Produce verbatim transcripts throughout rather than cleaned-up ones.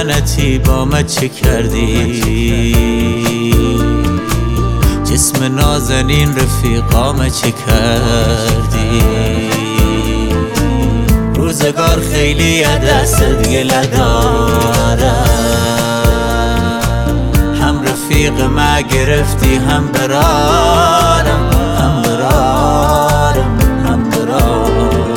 لعنتی با من چه کردی؟ جسم نازنین رفیقام چه کردی؟ روزگار خیلی دست گله دارم، هم رفیق ما گرفتی هم برارم، هم برارم، هم برارم.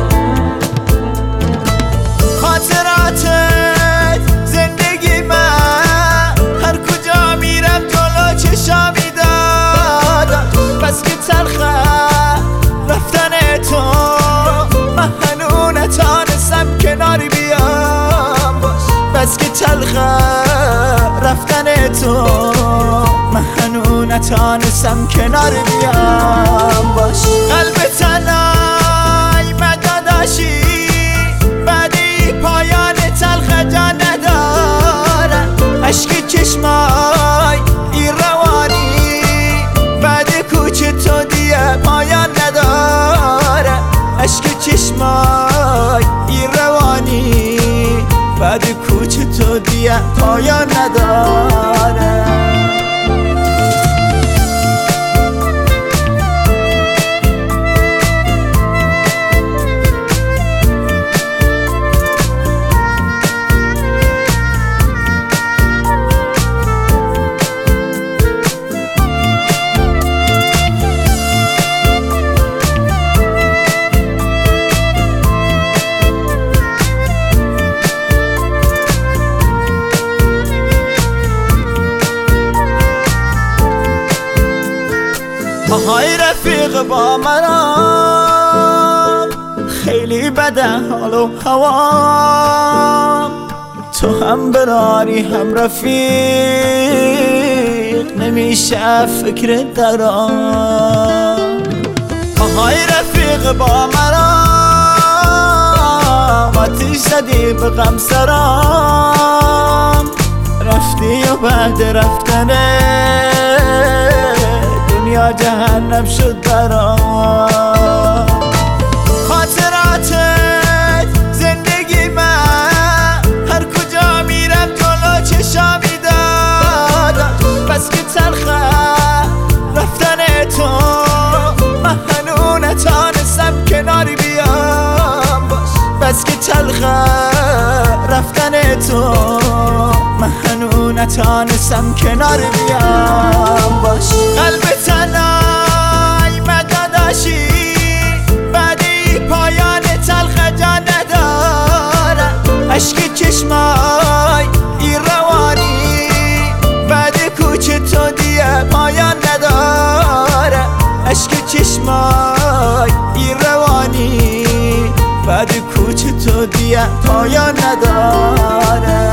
خاطراتت زندگی من، هر کجا میرم جلو چشامی دادم. بس که تلخه رفتن تو، من هنو نتانستم کناری بیام باش. بس که تلخه رفتن تو، من هنو نتانستم کناری بیام باش. قلب تنهای من داداشی، بعدی پایان تلخ جا نداره. عشق چشمای ای روانی، بعد کوچ تو دیگه پایان نداره. عشق چشمای ای روانی، بعد کوچ تو دیگه پایان نداره. آهای رفیق با منم، خیلی بده حال و هوام. تو هم براری هم رفیق، نمیشه فکر درام. آهای رفیق با منم، آتیش زدی به غم سرام. رفتی و بعد رفتنه دنیا جهنم شد برام. خاطراتت زندگی من، هر کجا میرم جلو چشامی دادم. بس که تلخه رفتن تو، من هنو نتانستم کناری بیام باش. بس که تلخه رفتن تو، من هنو نتانستم کناری بیام باش. قلب تنهای من داداشی، بعدی پایان تلخ جا نداره. عشق چشمای ای روانی، بعد کوچ تو دیگه پایان نداره. عشق چشمای ای روانی، بعد کوچ تو دیگه پایان نداره.